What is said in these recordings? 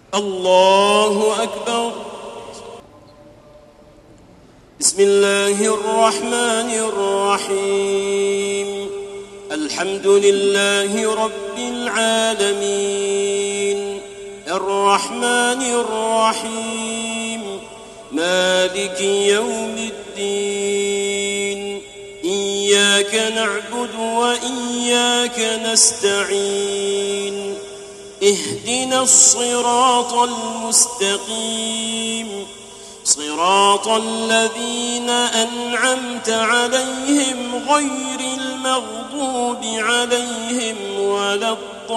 الله أكبر. بسم الله الرحمن الرحيم. الحمد لله رب العالمين الرحمن الرحيم مالك يوم الدين إياك نعبد وإياك نستعين اهدنا الصراط المستقيم صراط الذين أنعمت عليهم غير المغضوب عليهم ولا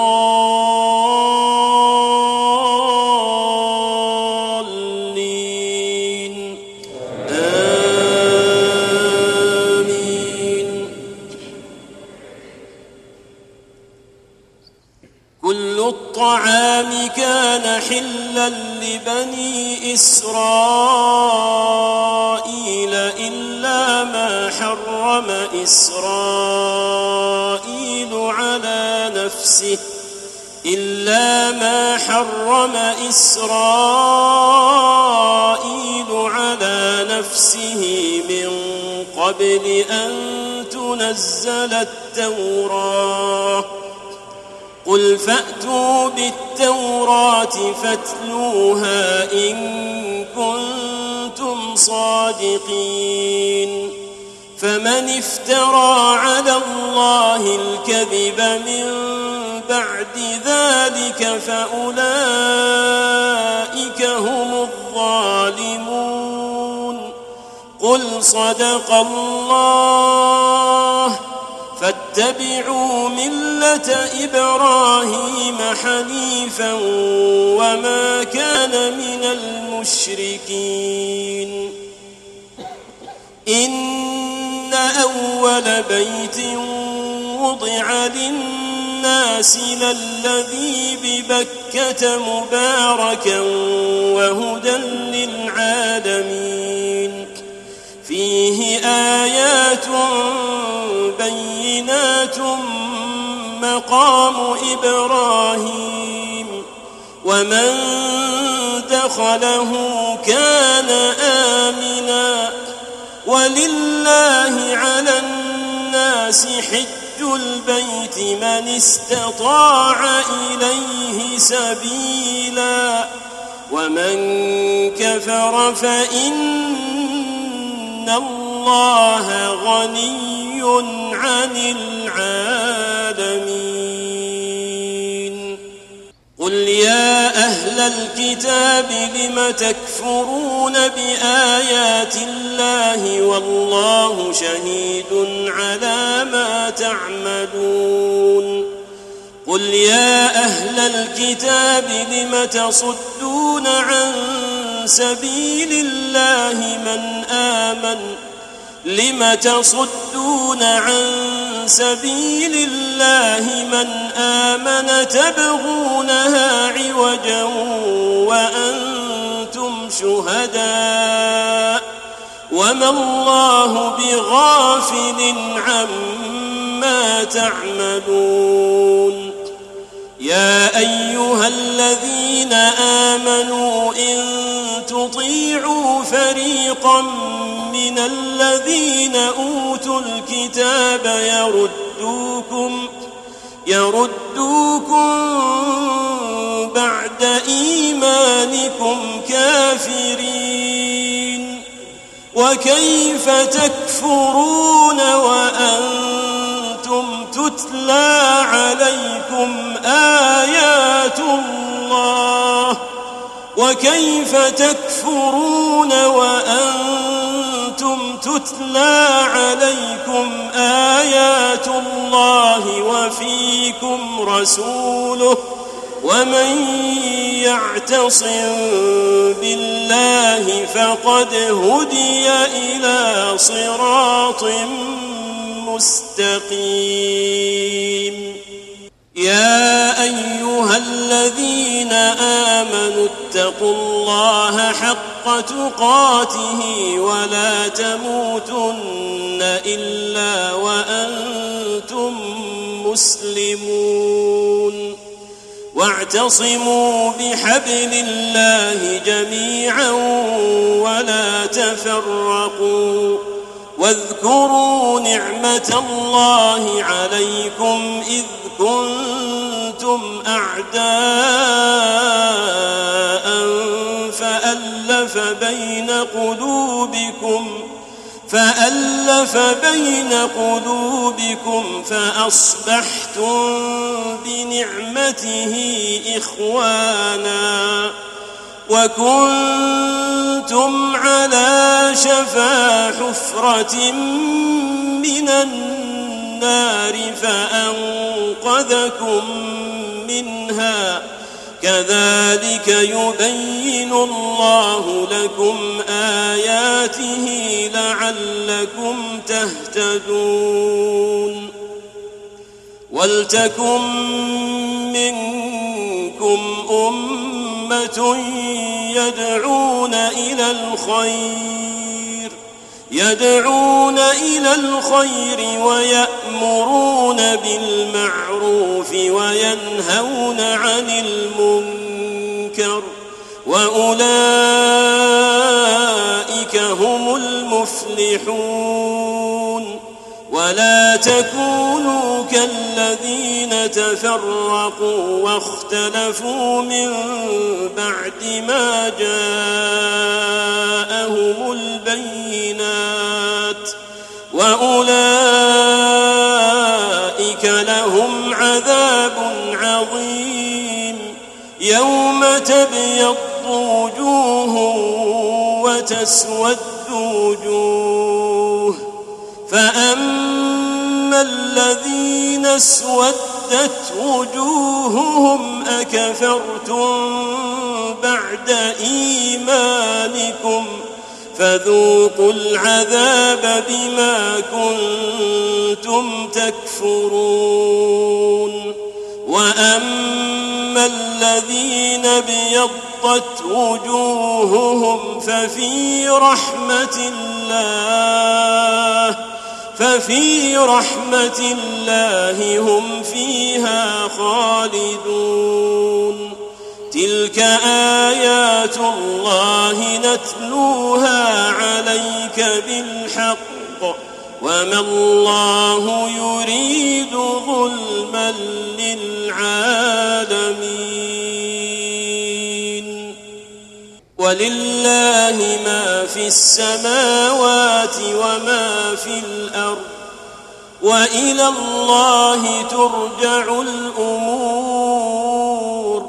الضالين آمين. كل الطعام كان حلا لبني إسرائيل إلا ما حرم إسرائيل على نفسه من قبل أن تنزل التوراة. قل فأتوا بالتوراة فاتلوها إن كنتم صادقين. فمن افترى على الله الكذب من بعد ذلك فأولئك هم الظالمون. قل صدق الله فاتبعوا ملة إبراهيم حنيفا وما كان من المشركين. إن أول بيت وضع للناس للذي ببكة مباركا وهدى للعالمين فيه آيات بينات مقام إبراهيم ومن دخله كان آمنا ولله على الناس حج البيت من استطاع إليه سبيلا ومن كفر فإن الله غني عن العالمين. قل يا أهل الكتاب لم تكفرون بآيات الله والله شهيد على ما تعملون. قل يا أهل الكتاب لم تصدون عن سبيل الله من آمن تبغونها عوجا وأنتم شهداء وما الله بغافل عما تعملون. يا أيها الذين آمنوا إن تطيعوا فريقا من الذين أوتوا الكتاب يردوكم بعد إيمانكم كافرين. وكيف تكفرون وأنتم تتلى عليكم آيات الله وفيكم رسوله ومن يعتصم بالله فقد هدي إلى صراط مستقيم. يا أيها الذين آمنوا اتقوا الله حق تقاته ولا تموتن إلا وأنتم مسلمون. واعتصموا بحبل الله جميعا ولا تفرقوا واذكروا نعمة الله عليكم إذ كنتم أعداء فألف بين قلوبكم فأصبحتم بنعمته إخوانا وكنتم على شفا حفرة من النار فأنقذكم منها كذلك يبين الله لكم آياته لعلكم تهتدون ولتكن منكم أمة يدعون إلى الخير ويأمرون بالمعروف وينهون عن المنكر وأولئك هم المفلحون ولا تكونوا كالذين تفرقوا واختلفوا من بعد ما جاءهم البينات وأولئك لهم عذاب عظيم يوم تبيض وجوه وتسود وجوه فأما الذين اسودت وجوههم أكفرتم بعد إيمانكم فذوقوا العذاب بما كنتم تكفرون وأما الذين ابيضت وجوههم ففي رحمة الله هم فيها خالدون تلك آيات الله نتلوها عليك بالحق وما الله يريد ظلما للعالمين ولله ما في السماوات وما في الأرض وإلى الله ترجع الأمور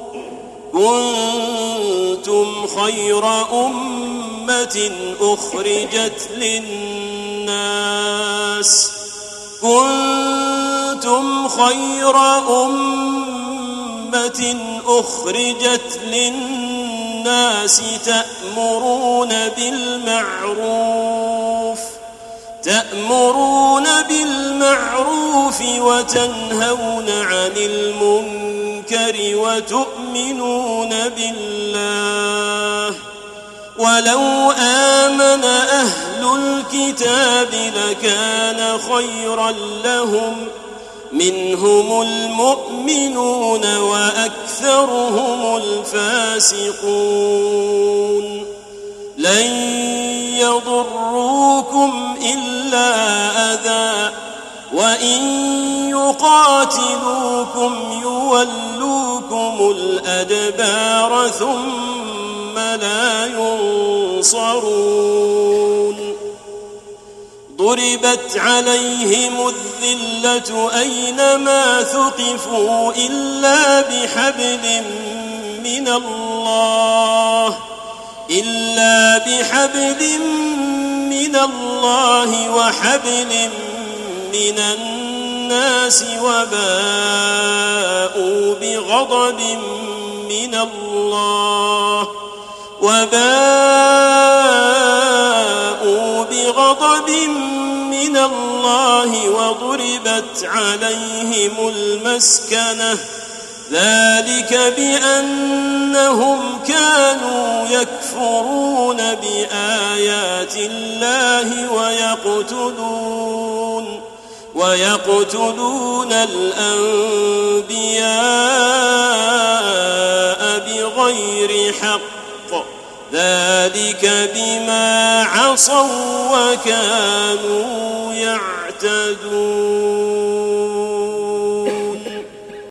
كنتم خير أمة أخرجت للناس تأمرون بالمعروف وتنهون عن المنكر وتؤمنون بالله ولو آمن أهل الكتاب لكان خيرا لهم منهم المؤمنون وأكثرهم الفاسقون لن يضروكم إلا أذى وإن يقاتلوكم يولوكم الأدبار ثم لا ينصرون ضربت عليهم الذلة أينما ثقفوا إلا بحبل من الله وحبل من الناس وباءوا بغضب من الله وضربت عليهم المسكنة ذلك بأنهم كانوا يكفرون بآيات الله ويقتلون الأنبياء بغير حق ذلك بما عصوا وكانوا يعتدون